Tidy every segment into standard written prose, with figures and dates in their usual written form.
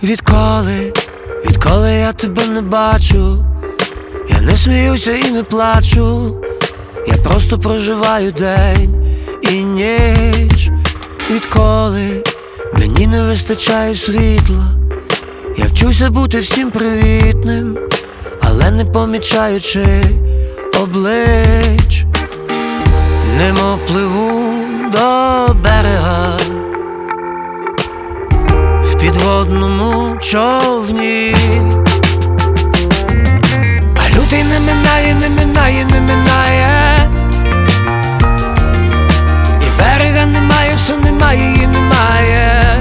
Відколи я тебе не бачу, я не сміюся і не плачу, я просто проживаю день і ніч. Відколи мені не вистачає світла, я вчуся бути всім привітним, але не помічаючи облич. Немов пливу до берега в підводному човні, а лютий не минає, не минає, не минає, і берега немає, все немає і немає.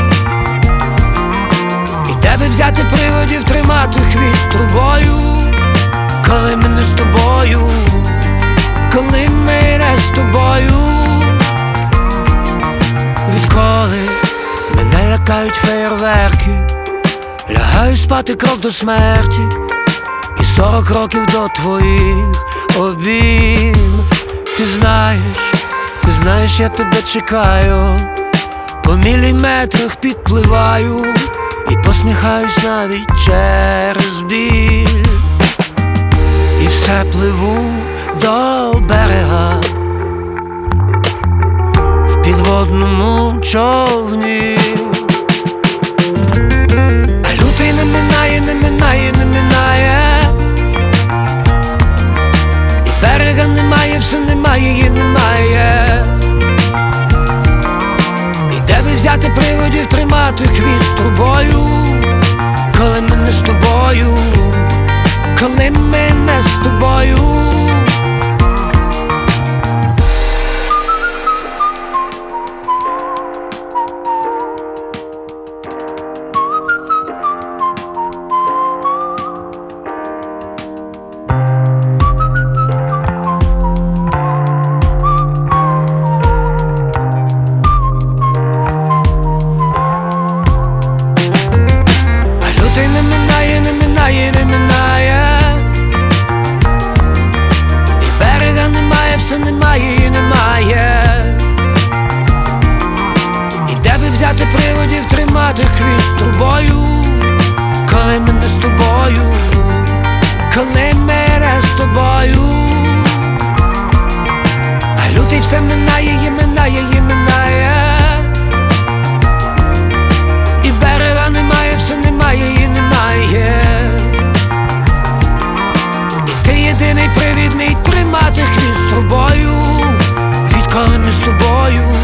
І де би взяти приводів тримати хвіст трубою, коли ми не з тобою, коли ми не з тобою. Відколи мене лякають феєрверки, лягаю спати крок до смерті, і 40 років до твоїх обійм. Ти знаєш, я тебе чекаю, по міліметрах підпливаю і посміхаюсь навіть через біль. І все пливу до берега в підводному човні, а лютий не минає, не минає, не минає, і берега немає, все немає і немає. І де би взяти приводів тримати хвіст трубою, коли ми не з тобою, коли ми не з тобою. Немає і немає, і де би взяти приводів тримати хвіст трубою, коли ми не з тобою, коли ми не з тобою. А лютий все минає і минає і минає, і берега немає, все немає і немає. І ти єдиний привід мій тримати хвіст трубою, відколи ми з тобою.